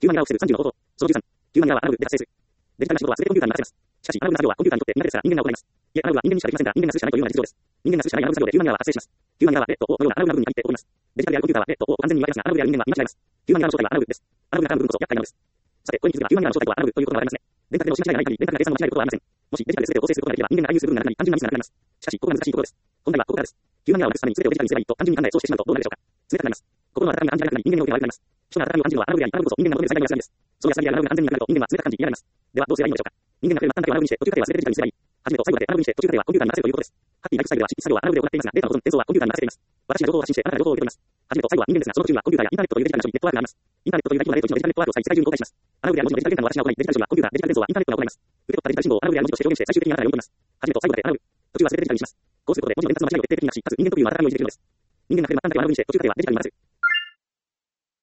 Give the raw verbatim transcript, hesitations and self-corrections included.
ヒューマンエラーを防ぐさんじゅうの方法。そのじゅうさん。ヒューマンエラーはアナログで発生する。デジタルな仕事は全てコンピューターに任せます。しかし、アナログな作業はコンピューターにとって苦手ですから人間が行います。いえ、アナログは人間にしかできませんが、人間がするしかないというのが実情です。人間がするしかないアナログ作業でヒューマンエラーは発生します。ヒューマンエラーはレッドをのようなアナログな部分に限って起こります。デジタルであるコンピューターはレッドを完全に割りますが、アナログである人間は見間違えます。ヒューマンエラーの正体はアナログです。アナログな部分こそ厄介なのです。さて、これに気づけばヒューマンエラーの正体はアナログということがわかりますね。電卓での押し間違いがない限り、電卓で計算の間違いることはありません。もしデジタルで全てを構成することができれば、人間が愛用する部分がなくなり、単純なミスがなくなります。しかし、ここが難しいところです。本題はここからです。ヒューマンエラーをなくすために全てをデジタルにすればいいと単純に考え、そうしてしまうとどうなるでしょうか。冷たくなります。心の温かみが暗示がなくなり、人間の動きが悪くなります。人の温かみを感じるのはアナログであり、アナログこそ人間が求める最大の安らぎです。その安らぎであるアナログが完全になくなると人間は冷たく感じ、嫌がります。では、どうすればいいのでしょうか。人間がくれる末端だけをアナログにして、途中過程は全てデジタルにすればいい。初めと最後だけアナログにして、途中過程はコンピューターに任せるということです。ハッピーライフスタイルでは執筆作業はアナログで行っていますが、データの保存、転送はコンピューターに任せています。私が情報を発信して、あなたが情報を受け取ります。初めと最後は人間ですが、その途中にはコンピューターやインターネットというデジタルな処理、ネットワークがあります。インターネットという大規模な例といちのデジタルネットワークを再世界中に公開します。アナログである文字のデジタル変換は私が行い、デジタル処理はコンピューター、デジタル転送はインターネットが行います。受け取ったデジタル信号をアナログである文字として表現して、最終的にあなたが読みます。初めと最後だけアナログ。途中は全てデジタルにします。こうすることで文字の伝達の間違いを徹底的になくし、かつ人間のコピーをまたがるようにできるのです。人間がくれる末端だけをアナログにして、途中過程はデジタルに任せる。